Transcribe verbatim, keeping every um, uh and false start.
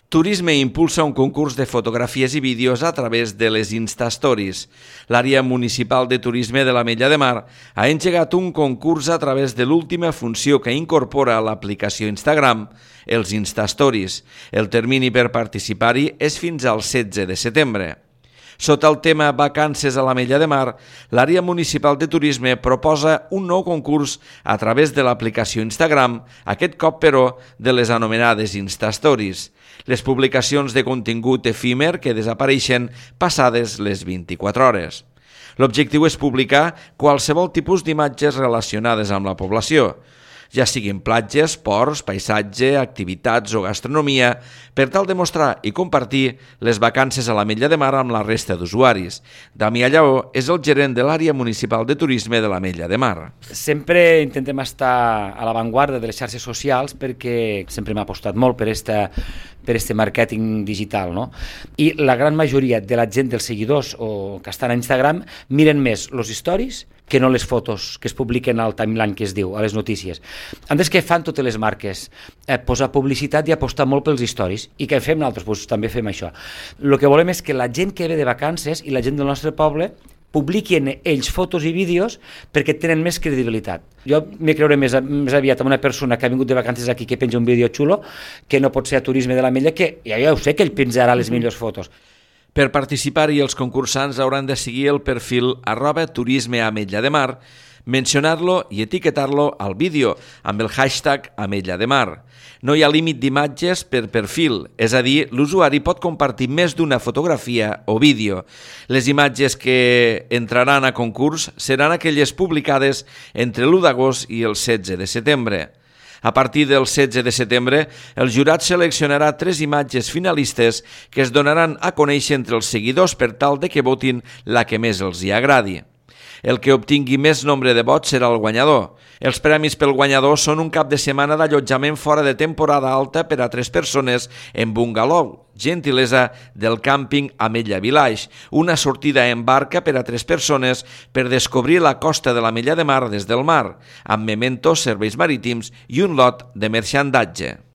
Turisme impulsa un concurs de fotografies i vídeos a través de les Insta Stories. L'àrea municipal de turisme de l'Ametlla de Mar ha engegat un concurs a través de l'última funció que incorpora l'aplicació Instagram, els Insta Stories. El termini per participar-hi és fins al setze de setembre. Sota el tema Vacances a l'Ametlla de Mar, l'àrea municipal de turisme proposa un nou concurs a través de l'aplicació Instagram, aquest cop, però, de les anomenades Insta Stories, les publicacions de contingut efímer que desapareixen passades les vint-i-quatre hores. L'objectiu és publicar qualsevol tipus d'imatges relacionades amb la població, ja siguin platges, ports, paisatge, activitats o gastronomia, per tal de mostrar i compartir les vacances a l'Ametlla de Mar amb la resta d'usuaris. Damià Lleó és el gerent de l'àrea municipal de turisme de l'Ametlla de Mar. Sempre intentem estar a l'avantguarda de les xarxes socials perquè sempre m'ha apostat molt per este, per este màrqueting digital, no? I la gran majoria de la gent, dels seguidors o que estan a Instagram, miren més els stories que no les fotos que es publiquen al timeline, que es diu, a les notícies. Antes, que fan totes les marques? Eh, posar publicitat i apostar molt pels stories. I què fem nosaltres? Pues també fem això. El que volem és que la gent que ve de vacances i la gent del nostre poble publiquin ells fotos i vídeos perquè tenen més credibilitat. Jo me creuré més, més aviat amb una persona que ha vingut de vacances aquí que penja un vídeo xulo que no pot ser a Turisme de l'Ametlla, que ja, ja ho sé que ell penjarà les millors fotos. Per participar-hi, els concursants hauran de seguir el perfil arroba turisme Ametlla de Mar, mencionar-lo i etiquetar-lo al vídeo amb el hashtag Ametlla de Mar. No hi ha límit d'imatges per perfil, és a dir, l'usuari pot compartir més d'una fotografia o vídeo. Les imatges que entraran a concurs seran aquelles publicades entre l'u d'agost i el setze de setembre. A partir del setze de setembre, el jurat seleccionarà tres imatges finalistes que es donaran a conèixer entre els seguidors per tal de que votin la que més els hi agradi. El que obtingui més nombre de vots serà el guanyador. Els premis pel guanyador són un cap de setmana d'allotjament fora de temporada alta per a tres persones en bungalow, gentilesa del càmping Ametlla Village, una sortida en barca per a tres persones per descobrir la costa de l'Ametlla de Mar des del mar, amb mementos, serveis marítims i un lot de marxandatge.